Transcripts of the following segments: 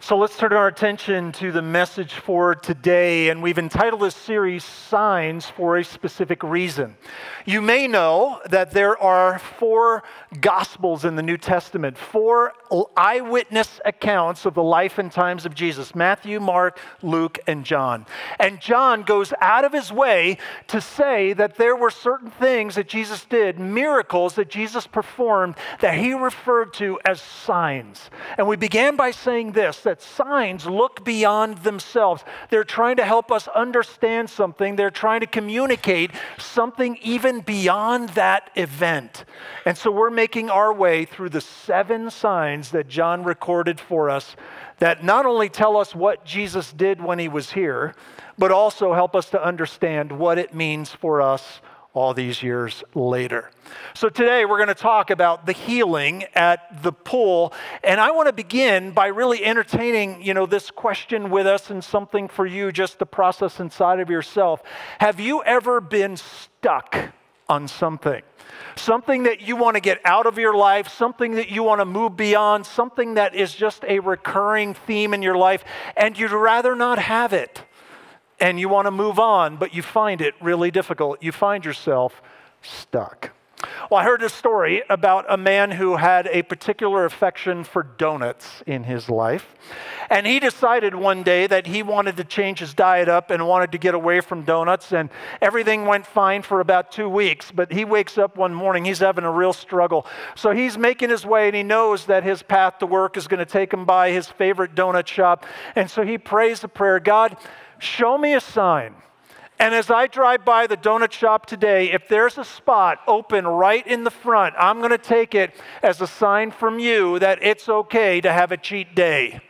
So let's turn our attention to the message for today, and we've entitled this series, Signs for a Specific Reason. You may know that there are 4 Gospels in the New Testament, 4 eyewitness accounts of the life and times of Jesus, Matthew, Mark, Luke, and John. And John goes out of his way to say that there were certain things that Jesus did, miracles that Jesus performed, that he referred to as signs. And we began by saying this, that signs look beyond themselves. They're trying to help us understand something. They're trying to communicate something even beyond that event. And so we're making our way through the 7 signs that John recorded for us that not only tell us what Jesus did when he was here, but also help us to understand what it means for us all these years later. So today we're going to talk about the healing at the pool. And I want to begin by really entertaining, this question with us and something for you just to process inside of yourself. Have you ever been stuck on something? Something that you want to get out of your life, something that you want to move beyond, something that is just a recurring theme in your life, and you'd rather not have it. And you want to move on, but you find it really difficult. You find yourself stuck. Well, I heard a story about a man who had a particular affection for donuts in his life. And he decided one day that he wanted to change his diet up and wanted to get away from donuts. And everything went fine for about 2 weeks. But he wakes up one morning, he's having a real struggle. So he's making his way and he knows that his path to work is going to take him by his favorite donut shop. And so he prays the prayer, God, show me a sign. And as I drive by the donut shop today, if there's a spot open right in the front, I'm going to take it as a sign from you that it's okay to have a cheat day.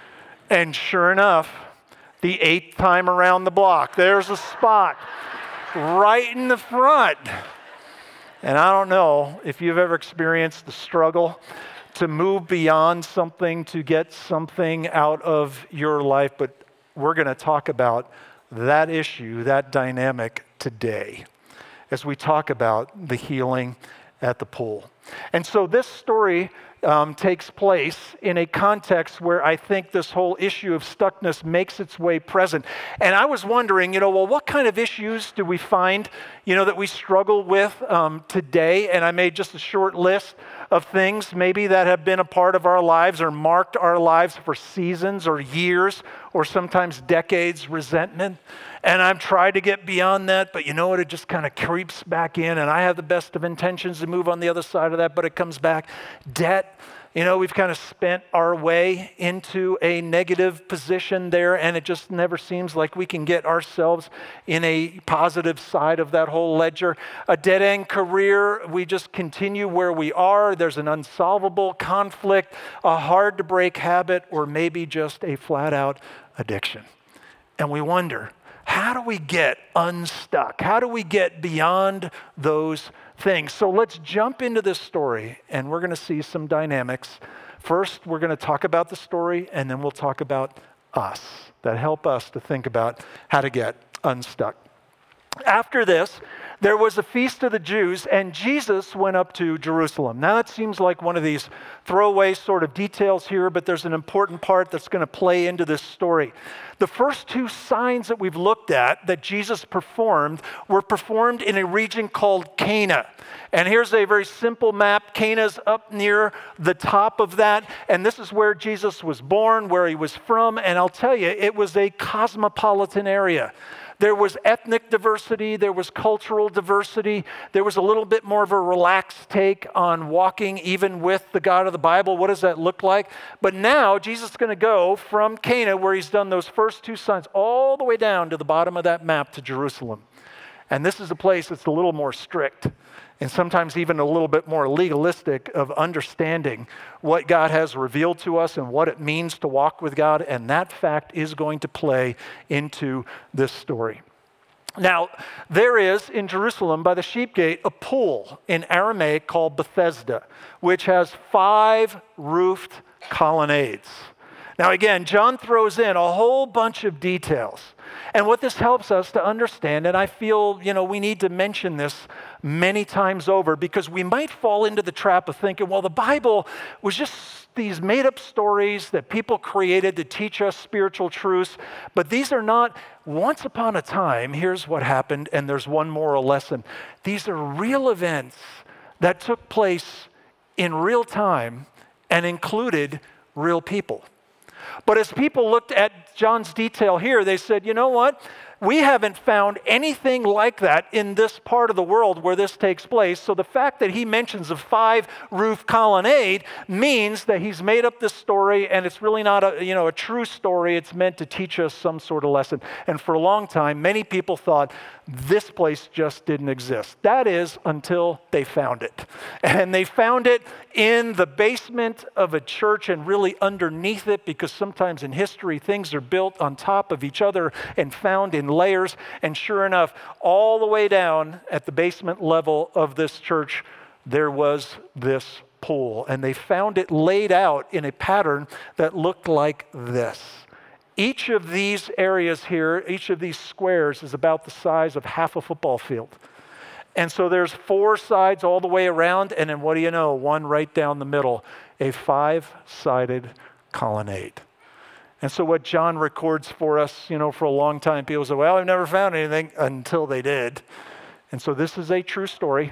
And sure enough, the 8th time around the block, there's a spot right in the front. And I don't know if you've ever experienced the struggle to move beyond something, to get something out of your life, but we're going to talk about that issue, that dynamic today as we talk about the healing at the pool. And so this story takes place in a context where I think this whole issue of stuckness makes its way present. And I was wondering, what kind of issues do we find, that we struggle with today? And I made just a short list of things maybe that have been a part of our lives or marked our lives for seasons or years or sometimes decades, resentment. And I've tried to get beyond that, but it just kind of creeps back in, and I have the best of intentions to move on the other side of that, but it comes back. Debt, we've kind of spent our way into a negative position there, and it just never seems like we can get ourselves in a positive side of that whole ledger. A dead-end career, we just continue where we are. There's an unsolvable conflict, a hard-to-break habit, or maybe just a flat-out addiction. And we wonder, how do we get unstuck? How do we get beyond those things? So let's jump into this story, and we're going to see some dynamics. First, we're going to talk about the story, and then we'll talk about us that help us to think about how to get unstuck. After this, there was a feast of the Jews, and Jesus went up to Jerusalem. Now, that seems like one of these throwaway sort of details here, but there's an important part that's going to play into this story. The first 2 signs that we've looked at that Jesus performed were performed in a region called Cana. And here's a very simple map. Cana's up near the top of that, and this is where Jesus was born, where he was from, and I'll tell you, it was a cosmopolitan area. There was ethnic diversity, there was cultural diversity, there was a little bit more of a relaxed take on walking even with the God of the Bible. What does that look like? But now Jesus is going to go from Cana, where he's done those first 2 signs, all the way down to the bottom of that map to Jerusalem. And this is a place that's a little more strict and sometimes even a little bit more legalistic of understanding what God has revealed to us and what it means to walk with God. And that fact is going to play into this story. Now, there is in Jerusalem by the sheep gate a pool in Aramaic called Bethesda, which has 5 roofed colonnades. Now again, John throws in a whole bunch of details. And what this helps us to understand, and I feel, we need to mention this many times over because we might fall into the trap of thinking, well, the Bible was just these made-up stories that people created to teach us spiritual truths, but these are not once upon a time, here's what happened, and there's one moral lesson. These are real events that took place in real time and included real people. But as people looked at John's detail here, they said, you know what? We haven't found anything like that in this part of the world where this takes place. So the fact that he mentions a 5-roof colonnade means that he's made up this story, and it's really not a true story. It's meant to teach us some sort of lesson. And for a long time, many people thought this place just didn't exist. That is, until they found it. And they found it in the basement of a church and really underneath it, because sometimes in history things are built on top of each other and found in layers. And sure enough, all the way down at the basement level of this church, there was this pool. And they found it laid out in a pattern that looked like this. Each of these areas here, each of these squares is about the size of half a football field. And so there's 4 sides all the way around, and then what do you know? One right down the middle, a 5-sided colonnade. And so what John records for us, for a long time, people say, well, I've never found anything, until they did. And so this is a true story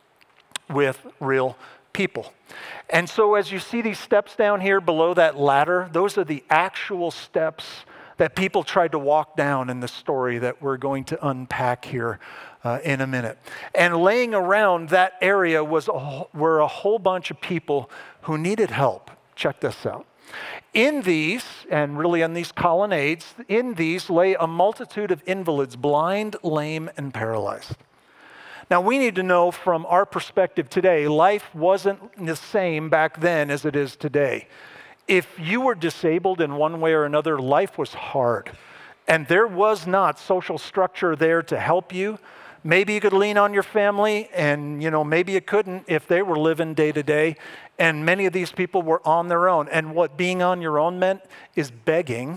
with real people. And so as you see these steps down here below that ladder, those are the actual steps that people tried to walk down in the story that we're going to unpack here in a minute. And laying around that area were a whole bunch of people who needed help. Check this out. In these, and really on these colonnades, in these lay a multitude of invalids, blind, lame, and paralyzed. Now, we need to know from our perspective today, life wasn't the same back then as it is today. If you were disabled in one way or another, life was hard. And there was not social structure there to help you. Maybe you could lean on your family, and maybe you couldn't if they were living day to day. And many of these people were on their own. And what being on your own meant is begging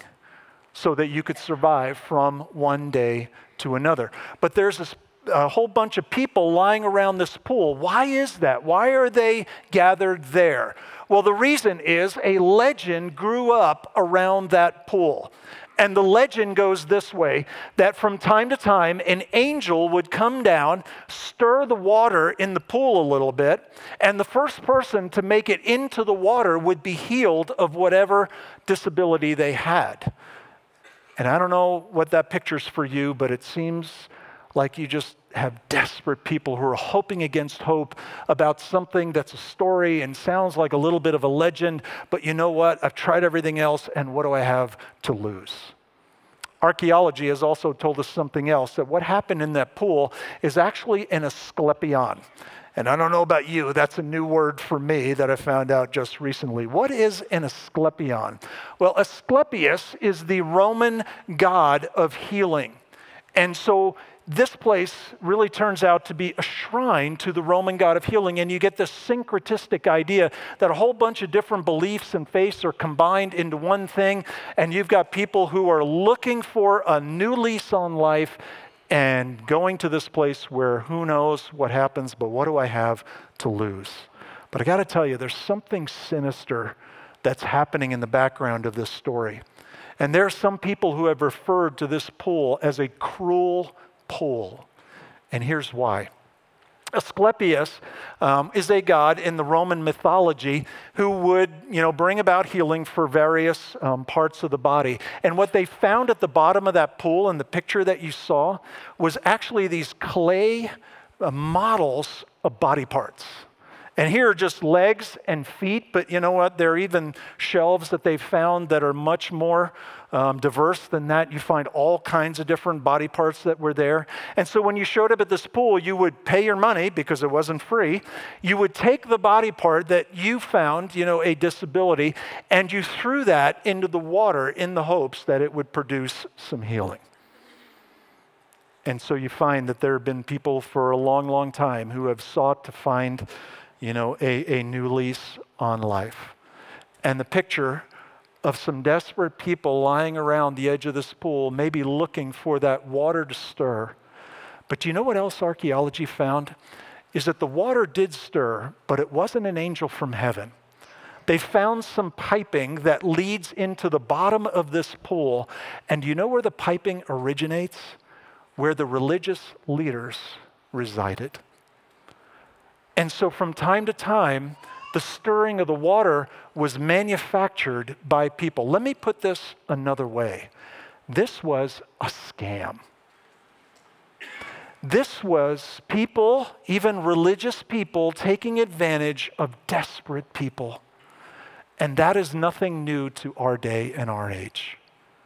so that you could survive from one day to another. But there's a whole bunch of people lying around this pool. Why is that? Why are they gathered there? Well, the reason is a legend grew up around that pool. And the legend goes this way, that from time to time, an angel would come down, stir the water in the pool a little bit, and the first person to make it into the water would be healed of whatever disability they had. And I don't know what that picture's for you, but it seems like you just have desperate people who are hoping against hope about something that's a story and sounds like a little bit of a legend, but you know what? I've tried everything else, and what do I have to lose? Archaeology has also told us something else, that what happened in that pool is actually an Asclepion. And I don't know about you, that's a new word for me that I found out just recently. What is an Asclepion? Well, Asclepius is the Roman god of healing. And so this place really turns out to be a shrine to the Roman god of healing, and you get this syncretistic idea that a whole bunch of different beliefs and faiths are combined into one thing, and you've got people who are looking for a new lease on life and going to this place where who knows what happens, but what do I have to lose? But I got to tell you, there's something sinister that's happening in the background of this story. And there are some people who have referred to this pool as a cruel pool. And here's why. Asclepius is a god in the Roman mythology who would, bring about healing for various parts of the body. And what they found at the bottom of that pool in the picture that you saw was actually these clay models of body parts. And here are just legs and feet, but you know what? There are even shelves that they've found that are much more diverse than that. You find all kinds of different body parts that were there. And so when you showed up at this pool, you would pay your money because it wasn't free. You would take the body part that you found, a disability, and you threw that into the water in the hopes that it would produce some healing. And so you find that there have been people for a long, long time who have sought to find a new lease on life. And the picture of some desperate people lying around the edge of this pool, maybe looking for that water to stir. But do you know what else archaeology found? Is that the water did stir, but it wasn't an angel from heaven. They found some piping that leads into the bottom of this pool. And do you know where the piping originates? Where the religious leaders resided. And so from time to time, the stirring of the water was manufactured by people. Let me put this another way. This was a scam. This was people, even religious people, taking advantage of desperate people. And that is nothing new to our day and our age.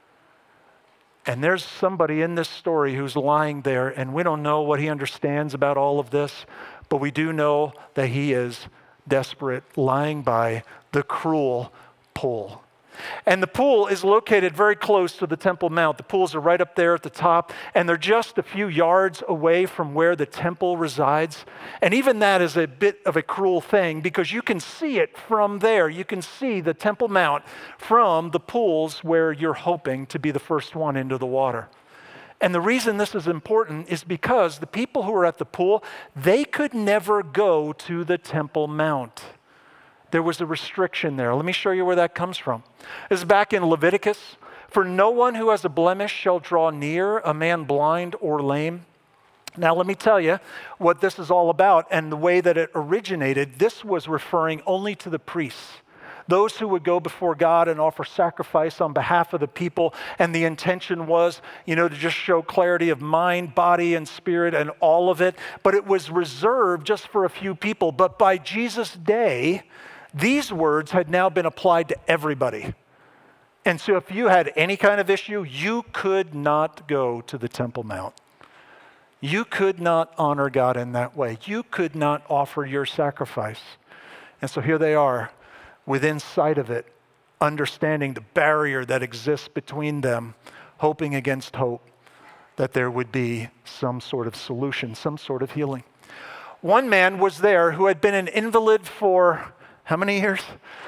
And there's somebody in this story who's lying there, and we don't know what he understands about all of this, but we do know that he is desperate, lying by the cruel pool. And the pool is located very close to the Temple Mount. The pools are right up there at the top, and they're just a few yards away from where the temple resides. And even that is a bit of a cruel thing because you can see it from there. You can see the Temple Mount from the pools where you're hoping to be the first one into the water. And the reason this is important is because the people who are at the pool, they could never go to the Temple Mount. There was a restriction there. Let me show you where that comes from. This is back in Leviticus. For no one who has a blemish shall draw near, a man blind or lame. Now let me tell you what this is all about and the way that it originated. This was referring only to the priests, those who would go before God and offer sacrifice on behalf of the people. And the intention was, to just show clarity of mind, body, and spirit and all of it. But it was reserved just for a few people. But by Jesus' day, these words had now been applied to everybody. And so if you had any kind of issue, you could not go to the Temple Mount. You could not honor God in that way. You could not offer your sacrifice. And so here they are, within sight of it, understanding the barrier that exists between them, hoping against hope that there would be some sort of solution, some sort of healing. One man was there who had been an invalid for how many years?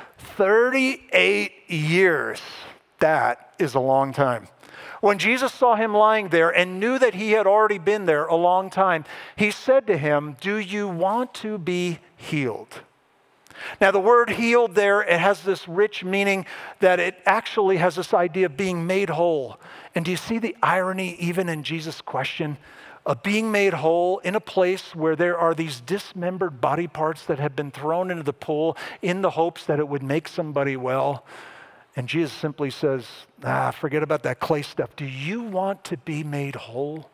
38 years. That is a long time. When Jesus saw him lying there and knew that he had already been there a long time, he said to him, "Do you want to be healed?" Now the word healed there, it has this rich meaning that it actually has this idea of being made whole. And do you see the irony even in Jesus' question? Of being made whole in a place where there are these dismembered body parts that have been thrown into the pool in the hopes that it would make somebody well. And Jesus simply says, forget about that clay stuff. Do you want to be made whole?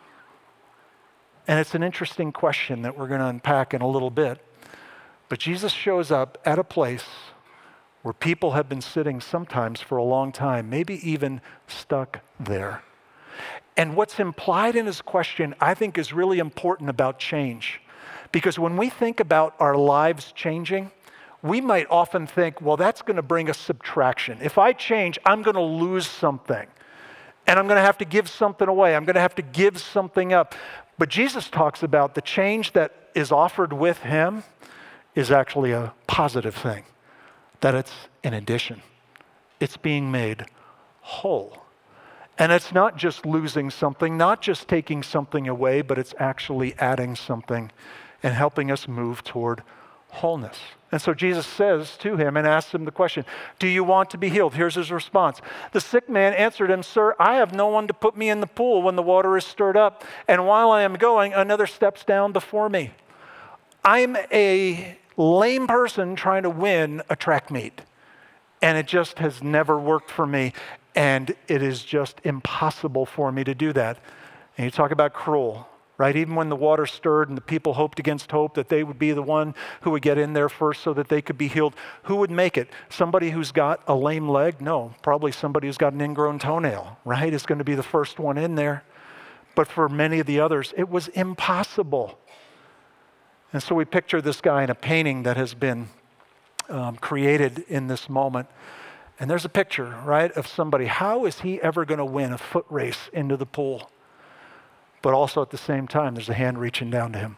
And it's an interesting question that we're going to unpack in a little bit. But Jesus shows up at a place where people have been sitting sometimes for a long time, maybe even stuck there. And what's implied in his question, I think, is really important about change. Because when we think about our lives changing, we might often think, well, that's going to bring a subtraction. If I change, I'm going to lose something. And I'm going to have to give something away. I'm going to have to give something up. But Jesus talks about the change that is offered with him is actually a positive thing. That it's an addition. It's being made whole. And it's not just losing something, not just taking something away, but it's actually adding something and helping us move toward wholeness. And so Jesus says to him and asks him the question, "Do you want to be healed?" Here's his response. The sick man answered him, "Sir, I have no one to put me in the pool when the water is stirred up, and while I am going, another steps down before me. I'm a lame person trying to win a track meet, and it just has never worked for me. And it is just impossible for me to do that." And you talk about cruel, right? Even when the water stirred and the people hoped against hope that they would be the one who would get in there first so that they could be healed, who would make it? Somebody who's got a lame leg? No, probably somebody who's got an ingrown toenail, right? Is going to be the first one in there. But for many of the others, it was impossible. And so we picture this guy in a painting that has been created in this moment. And there's a picture, right, of somebody. How is he ever going to win a foot race into the pool? But also at the same time, there's a hand reaching down to him.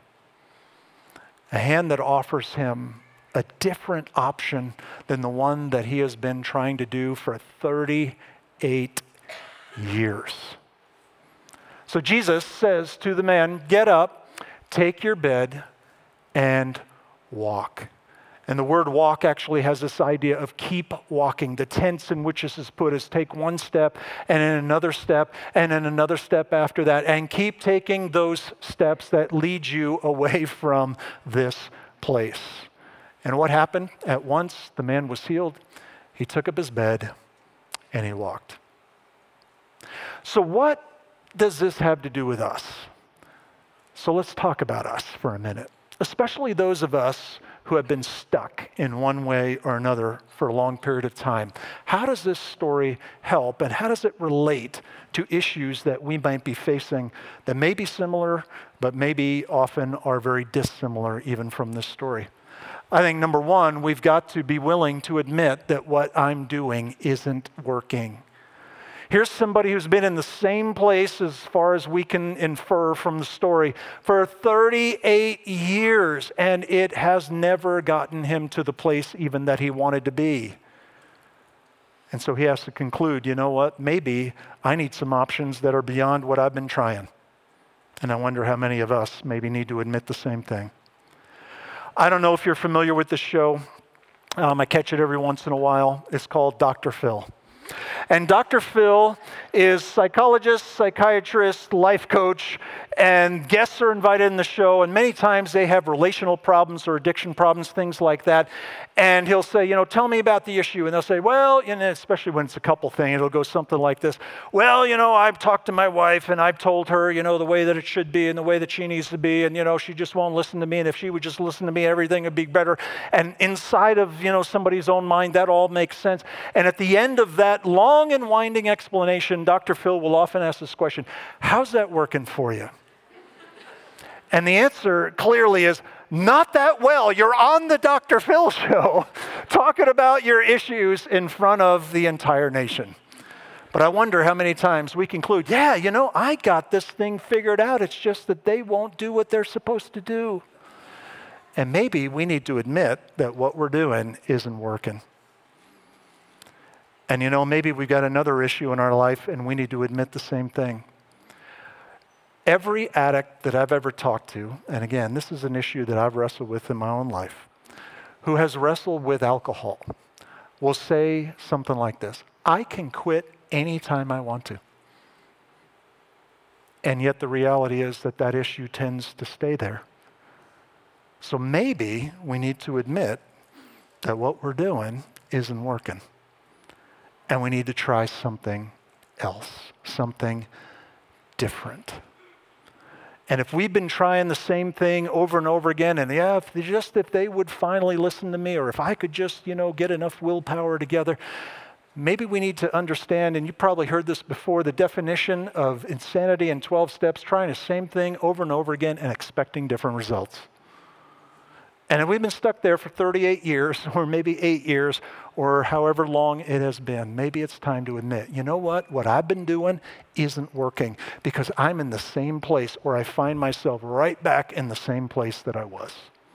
A hand that offers him a different option than the one that he has been trying to do for 38 years. So Jesus says to the man, "Get up, take your bed, and walk." And the word walk actually has this idea of keep walking. The tense in which this is put is take one step and then another step and then another step after that, and keep taking those steps that lead you away from this place. And what happened? At once the man was healed. He took up his bed and he walked. So what does this have to do with us? So let's talk about us for a minute, especially those of us who have been stuck in one way or another for a long period of time. How does this story help, and how does it relate to issues that we might be facing that may be similar, but maybe often are very dissimilar even from this story? I think number one, we've got to be willing to admit that what I'm doing isn't working. Here's somebody who's been in the same place, as far as we can infer from the story, for 38 years, and it has never gotten him to the place even that he wanted to be. And so he has to conclude, you know what, maybe I need some options that are beyond what I've been trying. And I wonder how many of us maybe need to admit the same thing. I don't know if you're familiar with this show. I catch it every once in a while. It's called Dr. Phil. And Dr. Phil is psychologist, psychiatrist, life coach, and guests are invited in the show, and many times they have relational problems or addiction problems, things like that. And he'll say, you know, tell me about the issue. And they'll say, well, especially when it's a couple thing, it'll go something like this. Well, I've talked to my wife and I've told her, the way that it should be and the way that she needs to be. And, she just won't listen to me. And if she would just listen to me, everything would be better. And inside of, somebody's own mind, that all makes sense. And at the end of that long and winding explanation, Dr. Phil will often ask this question, how's that working for you? And the answer clearly is, not that well. You're on the Dr. Phil show talking about your issues in front of the entire nation. But I wonder how many times we conclude, yeah, I got this thing figured out. It's just that they won't do what they're supposed to do. And maybe we need to admit that what we're doing isn't working. And maybe we've got another issue in our life and we need to admit the same thing. Every addict that I've ever talked to, and again, this is an issue that I've wrestled with in my own life, who has wrestled with alcohol, will say something like this: I can quit anytime I want to. And yet the reality is that issue tends to stay there. So maybe we need to admit that what we're doing isn't working. And we need to try something else, something different. And if we've been trying the same thing over and over again, and if they would finally listen to me, or if I could just, get enough willpower together, maybe we need to understand, and you probably heard this before, the definition of insanity in 12 steps, trying the same thing over and over again and expecting different results. And if we've been stuck there for 38 years, or maybe 8 years, or however long it has been, maybe it's time to admit, you know what I've been doing isn't working, because I'm in the same place, or I find myself right back in the same place that I was.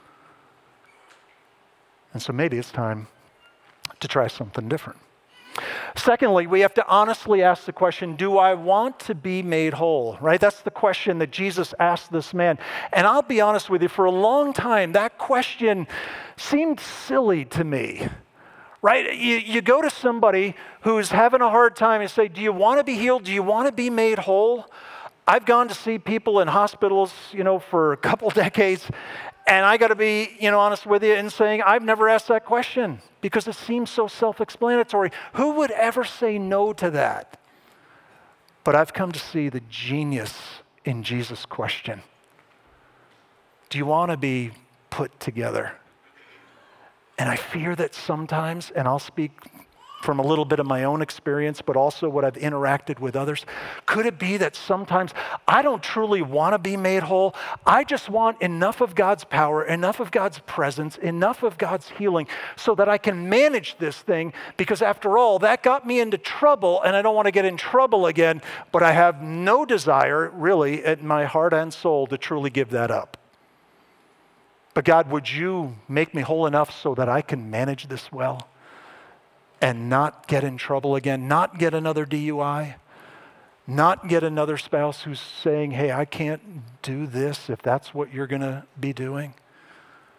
And so maybe it's time to try something different. Secondly, we have to honestly ask the question, do I want to be made whole? Right? That's the question that Jesus asked this man. And I'll be honest with you, for a long time, that question seemed silly to me. Right? You go to somebody who's having a hard time and say, do you want to be healed? Do you want to be made whole? I've gone to see people in hospitals, for a couple decades, and I got to be, honest with you in saying I've never asked that question because it seems so self-explanatory. Who would ever say no to that? But I've come to see the genius in Jesus' question. Do you want to be put together? And I fear that sometimes, and I'll speak from a little bit of my own experience, but also what I've interacted with others, could it be that sometimes I don't truly want to be made whole? I just want enough of God's power, enough of God's presence, enough of God's healing so that I can manage this thing, because after all, that got me into trouble and I don't want to get in trouble again, but I have no desire really at my heart and soul to truly give that up. But God, would you make me whole enough so that I can manage this well and not get in trouble again, not get another DUI, not get another spouse who's saying, hey, I can't do this if that's what you're going to be doing.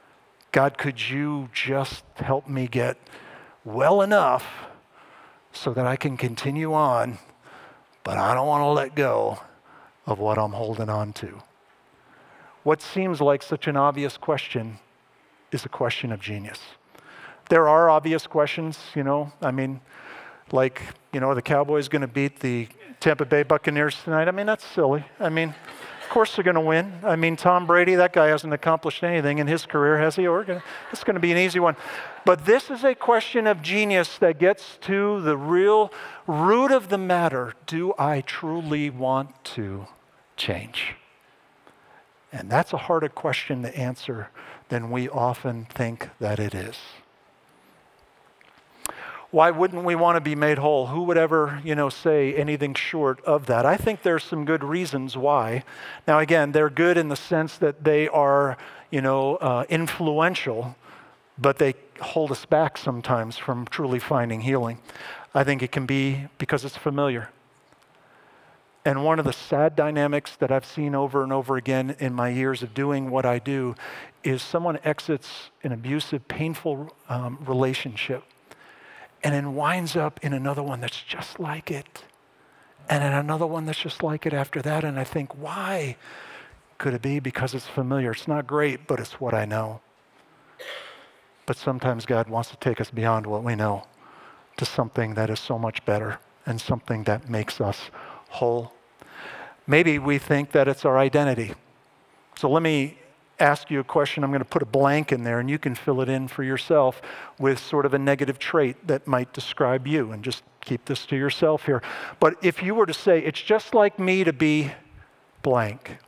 God, could you just help me get well enough so that I can continue on, but I don't want to let go of what I'm holding on to? What seems like such an obvious question is a question of genius. There are obvious questions, like, are the Cowboys going to beat the Tampa Bay Buccaneers tonight? That's silly. Of course they're going to win. Tom Brady, that guy hasn't accomplished anything in his career, has he? It's going to be an easy one. But this is a question of genius that gets to the real root of the matter. Do I truly want to change? And that's a harder question to answer than we often think that it is. Why wouldn't we want to be made whole? Who would ever, say anything short of that? I think there's some good reasons why. Now, again, they're good in the sense that they are, influential, but they hold us back sometimes from truly finding healing. I think it can be because it's familiar. And one of the sad dynamics that I've seen over and over again in my years of doing what I do is someone exits an abusive, painful relationship and then winds up in another one that's just like it. And in another one that's just like it after that. And I think, why? Could it be because it's familiar? It's not great, but it's what I know. But sometimes God wants to take us beyond what we know to something that is so much better and something that makes us whole. Maybe we think that it's our identity. So let me ask you a question. I'm going to put a blank in there and you can fill it in for yourself with sort of a negative trait that might describe you, and just keep this to yourself here. But if you were to say, it's just like me to be blank,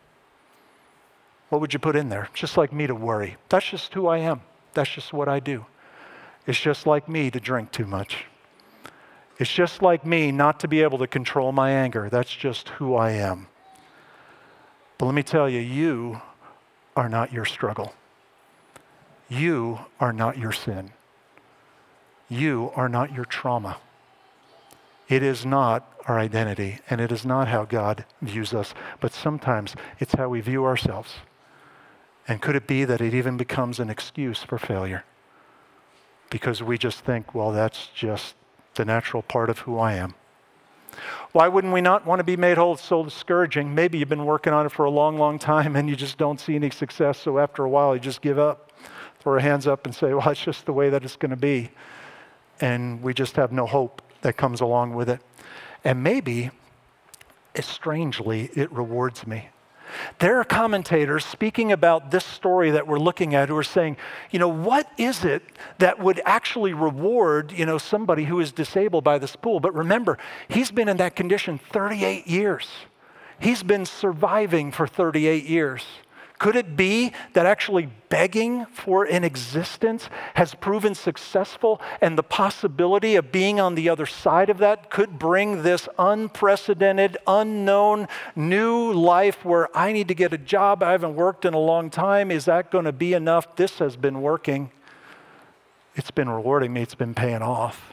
what would you put in there? It's just like me to worry. That's just who I am. That's just what I do. It's just like me to drink too much. It's just like me not to be able to control my anger. That's just who I am. But let me tell you, you are not your struggle. You are not your sin. You are not your trauma. It is not our identity, and it is not how God views us, but sometimes it's how we view ourselves. And could it be that it even becomes an excuse for failure? Because we just think, well, that's just the natural part of who I am. Why wouldn't we not want to be made whole? It's so discouraging. Maybe you've been working on it for a long, long time and you just don't see any success. So after a while, you just give up, throw our hands up and say, well, it's just the way that it's going to be. And we just have no hope that comes along with it. And maybe, strangely, it rewards me. There are commentators speaking about this story that we're looking at who are saying, what is it that would actually reward, somebody who is disabled by this pool? But remember, he's been in that condition 38 years. He's been surviving for 38 years. Could it be that actually begging for an existence has proven successful, and the possibility of being on the other side of that could bring this unprecedented, unknown, new life where I need to get a job I haven't worked in a long time? Is that going to be enough? This has been working. It's been rewarding me. It's been paying off.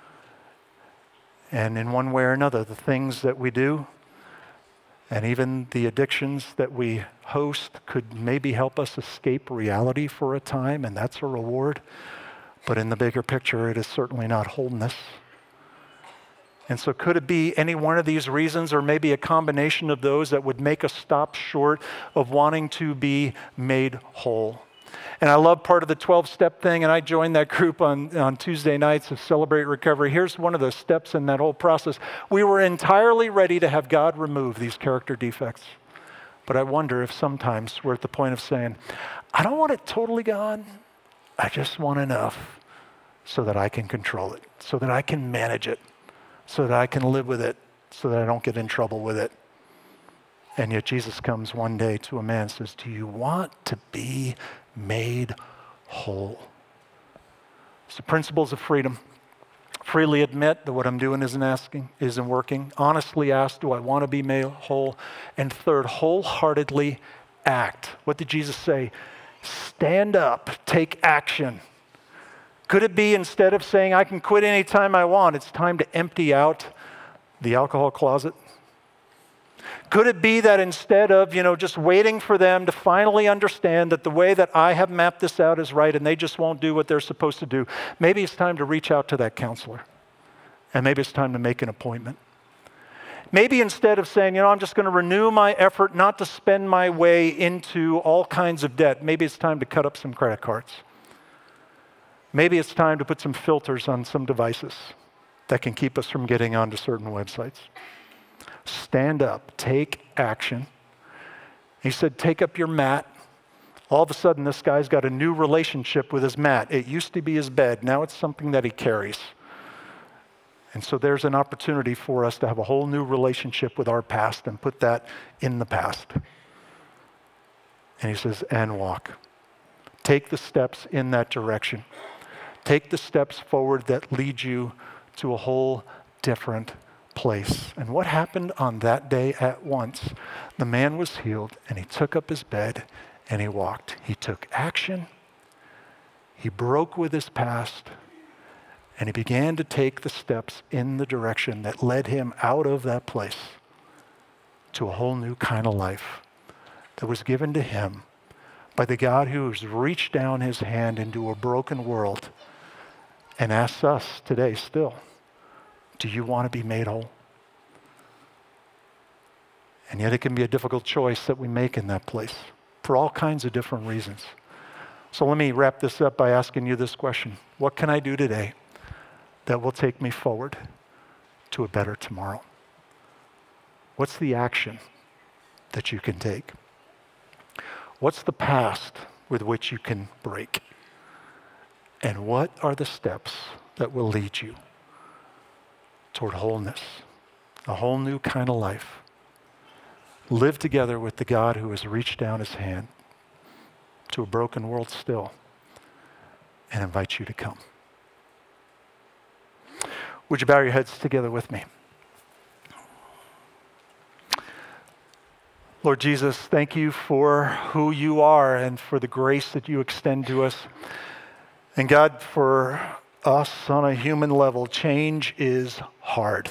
And in one way or another, the things that we do, and even the addictions that we host, could maybe help us escape reality for a time, and that's a reward. But in the bigger picture, it is certainly not wholeness. And so could it be any one of these reasons, or maybe a combination of those, that would make us stop short of wanting to be made whole? And I love part of the 12-step thing, and I joined that group on Tuesday nights of Celebrate Recovery. Here's one of the steps in that whole process. We were entirely ready to have God remove these character defects. But I wonder if sometimes we're at the point of saying, I don't want it totally gone. I just want enough so that I can control it, so that I can manage it, so that I can live with it, so that I don't get in trouble with it. And yet Jesus comes one day to a man and says, do you want to be made whole? So principles of freedom. Freely admit that what I'm doing isn't working. Honestly ask, do I want to be made whole? And third, wholeheartedly act. What did Jesus say? Stand up, take action. Could it be, instead of saying I can quit anytime I want, it's time to empty out the alcohol closet? Could it be that instead of, just waiting for them to finally understand that the way that I have mapped this out is right and they just won't do what they're supposed to do, maybe it's time to reach out to that counselor. And maybe it's time to make an appointment. Maybe instead of saying, I'm just going to renew my effort not to spend my way into all kinds of debt, maybe it's time to cut up some credit cards. Maybe it's time to put some filters on some devices that can keep us from getting onto certain websites. Stand up, take action. He said, take up your mat. All of a sudden, this guy's got a new relationship with his mat. It used to be his bed. Now it's something that he carries. And so there's an opportunity for us to have a whole new relationship with our past and put that in the past. And he says, and walk. Take the steps in that direction. Take the steps forward that lead you to a whole different place. And what happened on that day at once? The man was healed, and he took up his bed, and he walked. He took action. He broke with his past, and he began to take the steps in the direction that led him out of that place to a whole new kind of life that was given to him by the God who has reached down his hand into a broken world and asks us today still, do you want to be made whole? And yet it can be a difficult choice that we make in that place for all kinds of different reasons. So let me wrap this up by asking you this question. What can I do today that will take me forward to a better tomorrow? What's the action that you can take? What's the past with which you can break? And what are the steps that will lead you toward wholeness, a whole new kind of life? Live together with the God who has reached down his hand to a broken world still and invite you to come. Would you bow your heads together with me? Lord Jesus, thank you for who you are and for the grace that you extend to us. And God, for us on a human level, change is hard.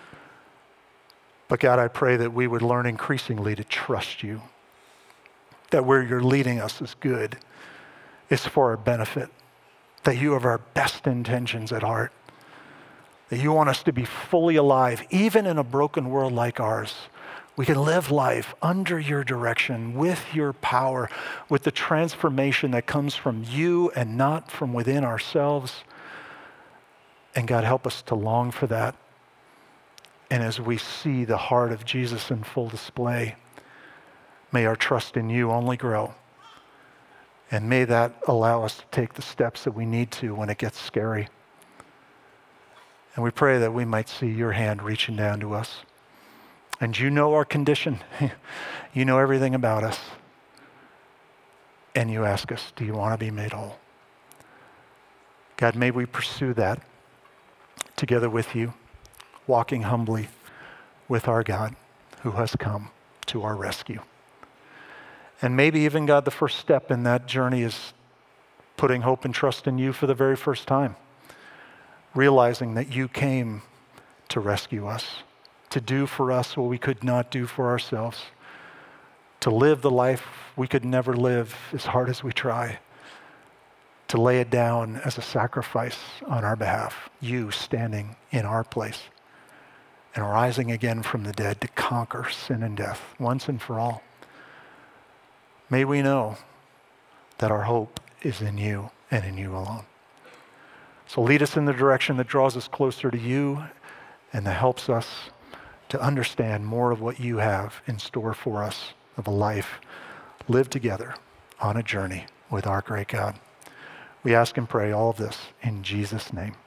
But God, I pray that we would learn increasingly to trust you, that where you're leading us is good, is for our benefit, that you have our best intentions at heart, that you want us to be fully alive, even in a broken world like ours. We can live life under your direction, with your power, with the transformation that comes from you and not from within ourselves. And God, help us to long for that. And as we see the heart of Jesus in full display, may our trust in you only grow. And may that allow us to take the steps that we need to when it gets scary. And we pray that we might see your hand reaching down to us. And you know our condition. You know everything about us. And you ask us, do you want to be made whole? God, may we pursue that together with you, walking humbly with our God who has come to our rescue. And maybe even, God, the first step in that journey is putting hope and trust in you for the very first time, realizing that you came to rescue us, to do for us what we could not do for ourselves, to live the life we could never live as hard as we try, to lay it down as a sacrifice on our behalf, you standing in our place and rising again from the dead to conquer sin and death once and for all. May we know that our hope is in you and in you alone. So lead us in the direction that draws us closer to you and that helps us to understand more of what you have in store for us of a life lived together on a journey with our great God. We ask and pray all of this in Jesus' name.